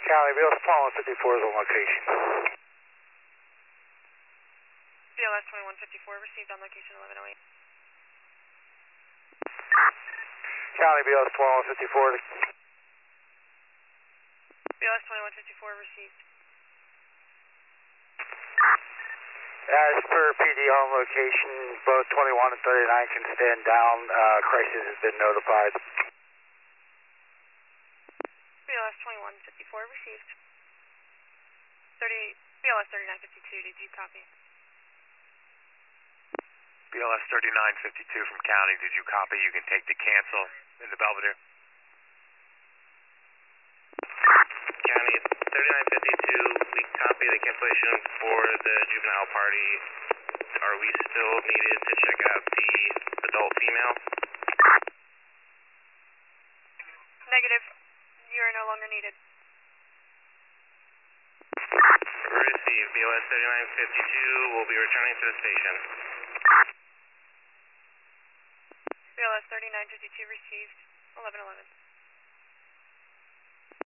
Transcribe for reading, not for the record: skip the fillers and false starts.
County, BLS 2154 is on location. BLS 2154 received on location 1108. County, BLS 2154. BLS 2154 received. As per PD on location, both 21 and 39 can stand down. Crisis has been notified. BLS 2154 received. BLS 3952, did you copy? BLS 3952 from County, did you copy? You can take the cancel in the Belvedere. County, 3952, we copy the cancellation for the juvenile party. Are we still needed to check out the adult female? Negative. You are no longer needed. Received. BLS 3952 will be returning to the station. BLS 3952 received. 1111.